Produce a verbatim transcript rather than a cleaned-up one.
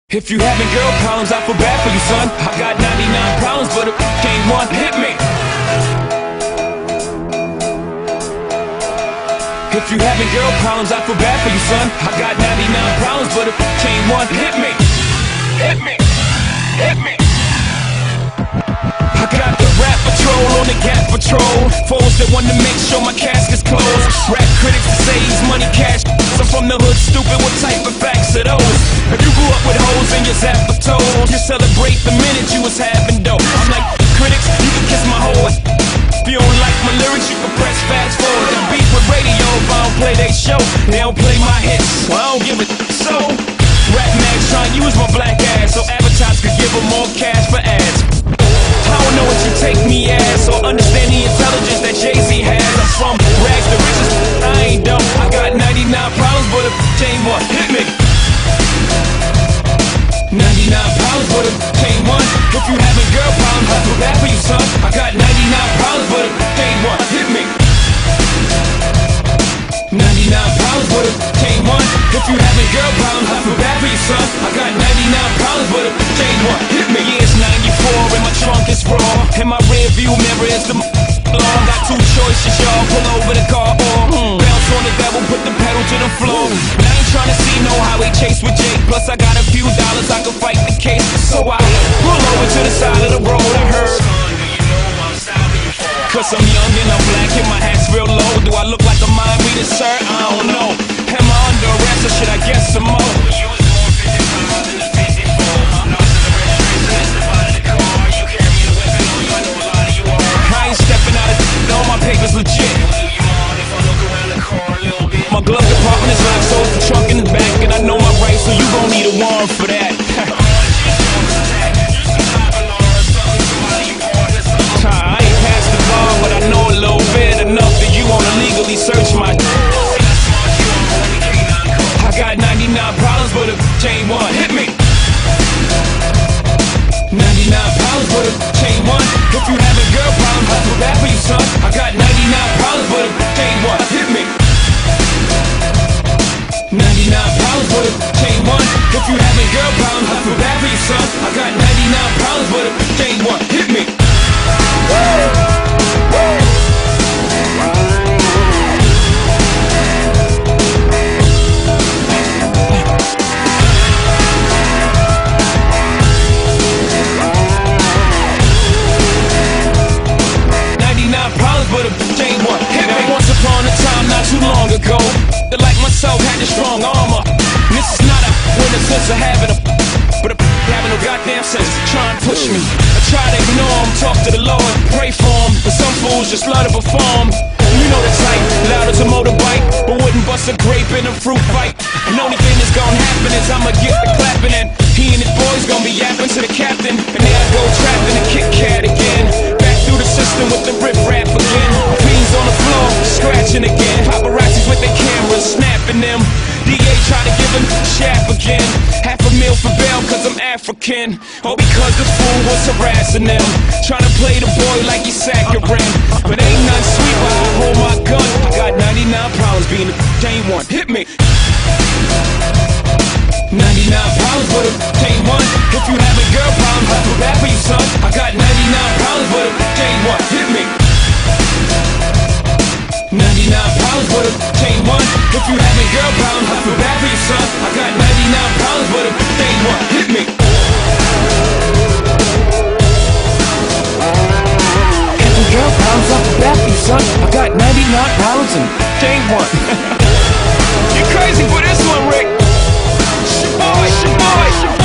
If you having girl problems, I feel bad for you, son. I got ninety-nine problems, but if ain't one, hit me. If you having girl problems, I feel bad for you, son. I got ninety-nine problems, but if ain't one, hit me. Hit me. Hit me. I got the rap patrol on the Gap patrol. Foes that want to make sure my casket's closed. Rap critics that say he's money cash. I'm from the hood, stupid, what type of facts are those? If you grew up with hoes in your zap for toes, you celebrate the minute you was having dope. I'm like, critics, you can kiss my hoe. If you don't like my lyrics, you can press fast forward. The beef with radio, if I don't play they show, they don't play my hits, well, I don't give a so. Rap mags trying to use my black ass so advertisers could give them more cash for ads. I don't know what you take me as, or understand the intelligence that Jay-Z has. I'm from rags to riches, I ain't dumb. I got ninety-nine problems, but if ain't one, hit me. ninety-nine problems, but if ain't one. If you having girl problems, I feel bad for you, son. I got ninety-nine problems, but if ain't one, hit me. ninety-nine problems, but if ain't one. If you having girl problems, I feel bad for you, son. I got ninety-nine problems, but if ain't one, hit me. Yeah, it's ninety-four and my trunk is raw, and my rear view mirror is the long. Got two choices, y'all. Pull over the car or mm, bounce on the devil, put the pedal to the floor. And I ain't tryna see no highway chase with Jake. Plus I got a few dollars, I can fight the case. So I pull over to the side of the road. I heard, cause I'm young and I'm black and my hat's real low. Do I look like a mind reader, sir? I don't know. Am I under arrest or should I guess some more? Papers legit. My glove department is locked, so it's the trunk in the back, and I know my rights, so you gon' need a warrant for that. I ain't past the bar, but I know a little bit enough that you wanna legally search my. I got ninety-nine problems, but if ain't one, hit me. ninety-nine problems, but if ain't one. If you having girl problems, I feel bad for you, son. I got ninety-nine problems, but if ain't one, hit me. ninety-nine problems, but if ain't one. If you having girl problems, I feel bad for you, son. I got ninety-nine problems, but if ain't one, hit me. Too long ago, that like myself had the strong armor. And this is not a winner sense of having a, but a having no goddamn sense. Try and push me, I try to ignore him, talk to the Lord, pray for him, but some fools just love to perform. You know the type, loud as a motorbike, but wouldn't bust a grape in a fruit fight. And the only thing that's gonna happen is I'ma get the clapping, and he and his boys gonna be yapping to the captain, and there I go trapped in a Kit Kat again. Back through the system with the rip rap again. Fiends on the floor, scratching again. Paparazzis with their cameras, snapping them. D A try to give him shaft again. Half a meal for bail cause I'm African, or because the fool was harassing them. Trying to play the boy like he's saccharine, but ain't none sweet while I hold my gun. I got ninety-nine problems being the ain't one, hit me. ninety-nine problems, but if ain't one. If you having girl problems, I feel bad for you, son. I got ninety-nine problems, but if ain't one, hit me. ninety-nine problems, but if ain't one. If you having girl problems, I feel bad for you, son. I got ninety-nine problems, but if ain't one, hit me. Having girl problems, I feel bad for you, son. I got ninety-nine problems and ain't one. You crazy for this one, Rick? It's your boy, it's your boy, it's your boy.